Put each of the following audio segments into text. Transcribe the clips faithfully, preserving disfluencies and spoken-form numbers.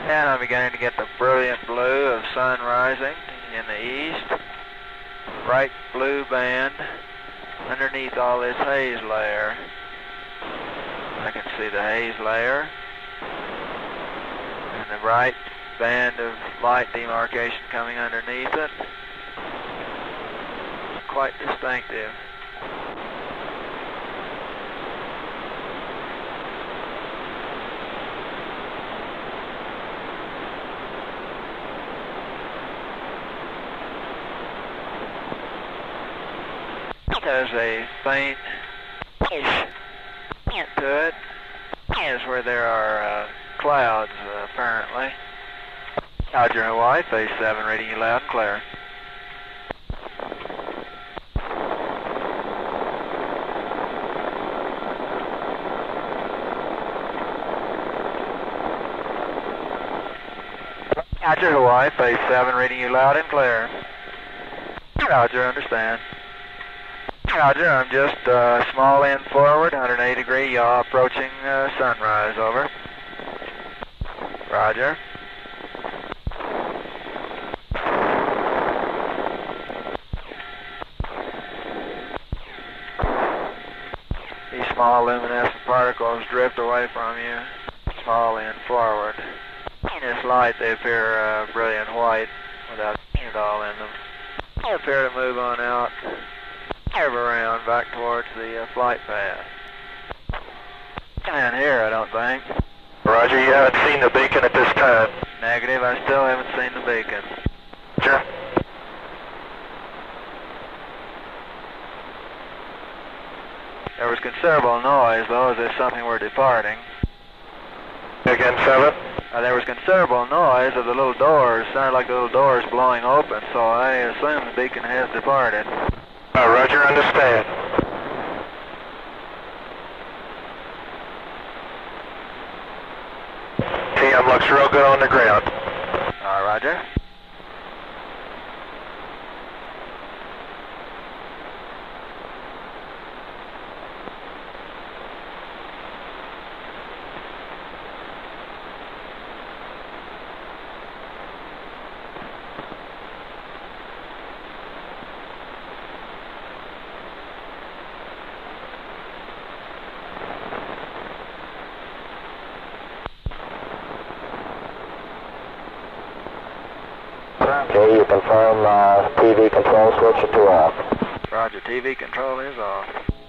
And I'm beginning to get the brilliant blue of sun rising in the east. Bright blue band underneath all this haze layer. I can see the haze layer and the bright band of light demarcation coming underneath it. Quite distinctive. There's a faint hint to it. Is where there are uh, clouds, uh, apparently. Roger, Hawaii, phase seven, reading you loud and clear. Roger, Hawaii, phase seven, reading you loud and clear. Roger, understand. Roger, I'm just uh, small end forward, one hundred eighty degree yaw, approaching uh, sunrise, over. Roger. These small luminescent particles drift away from you, small end forward. In this light, they appear uh, brilliant white without paint at all in them. They appear to move on out. Curve around back towards the uh, flight path. And here, I don't think. Roger, you haven't seen the beacon at this time. Negative, I still haven't seen the beacon. Sure. There was considerable noise, though, as if something were departing. Again, seven. Uh, there was considerable noise of the little doors. Sounded like the little doors blowing open, so I assume the beacon has departed. Uh, Roger, understand. T M looks real good on the ground. Uh, Roger. Okay, you confirm uh, T V control switch to off. Roger, T V control is off.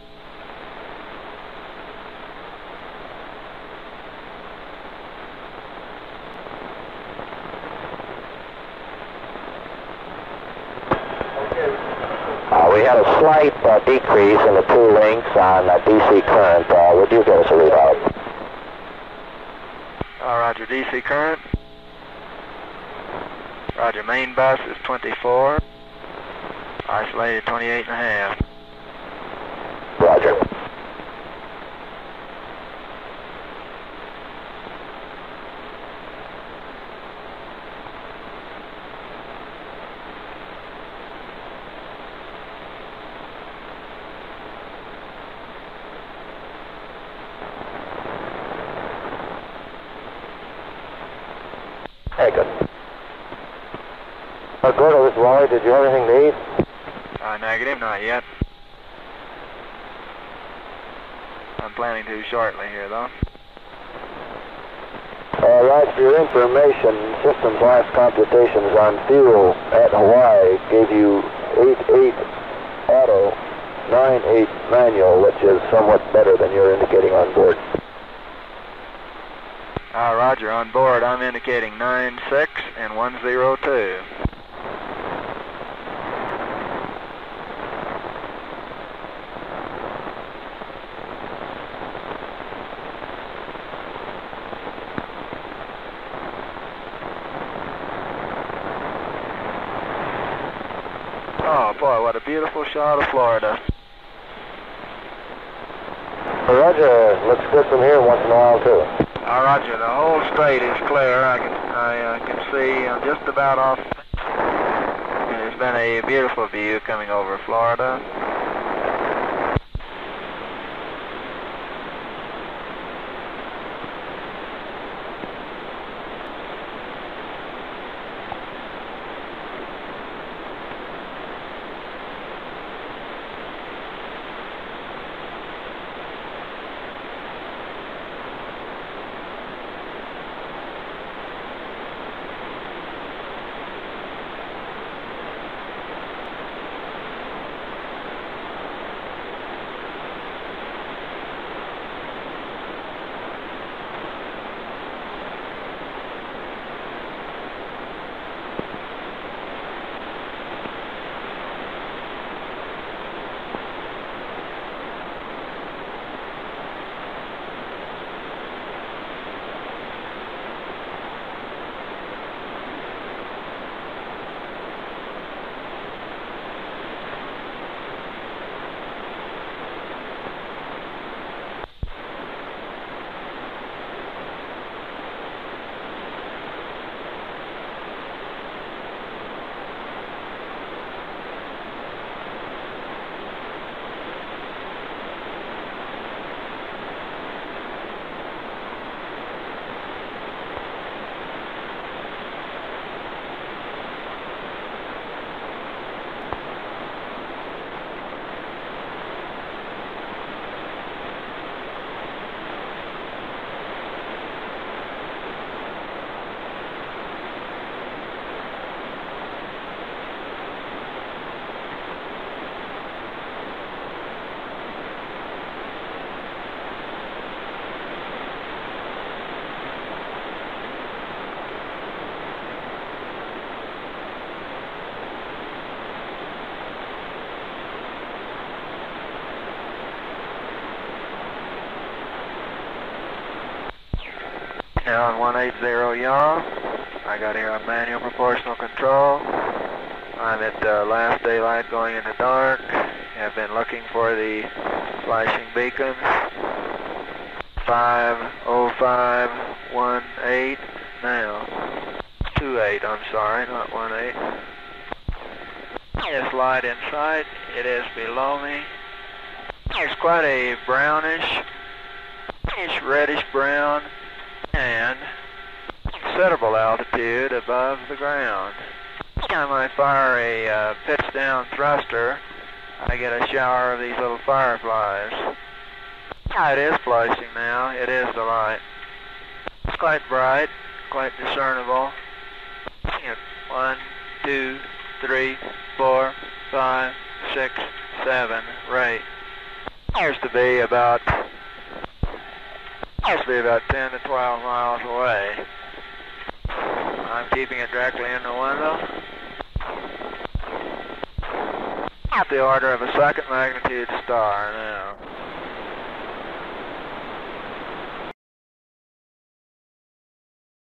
Uh, we had a slight uh, decrease in the two links on uh, D C current. Uh, would you give us a readout? Uh, Roger, D C current. Roger, main bus is twenty-four. Isolated twenty-eight and a half. Roger. Hey, good. Uh, good, this is Wally. Did you have anything to eat? Uh, negative, not yet. I'm planning to shortly here, though. Uh, Roger, for your information, system blast computations on fuel at Hawaii gave you eight eight auto, nine eight manual, which is somewhat better than you're indicating on board. Uh, Roger, on board I'm indicating nine six and one zero two. Oh boy, what a beautiful shot of Florida. Roger, looks good from here once in a while too. Uh, Roger, the whole strait is clear. I can I uh, can see uh, just about off. It's been a beautiful view coming over Florida. Now on one eighty yaw, I got here on manual proportional control. I'm at uh, last daylight going into dark. Have been looking for the flashing beacons. five oh five one eight now. two eight, I'm sorry, not one eight. This light in sight, it is below me. It's quite a brownish, it's reddish brown, and considerable altitude above the ground. Every time I fire a uh, pitch down thruster, I get a shower of these little fireflies. Yeah, it is flashing now, it is the light. It's quite bright, quite discernible. One, two, three, four, five, six, seven, right. Appears to be about, appears to be about ten to twelve miles away. I'm keeping it directly in the window. At the order of a second magnitude star now.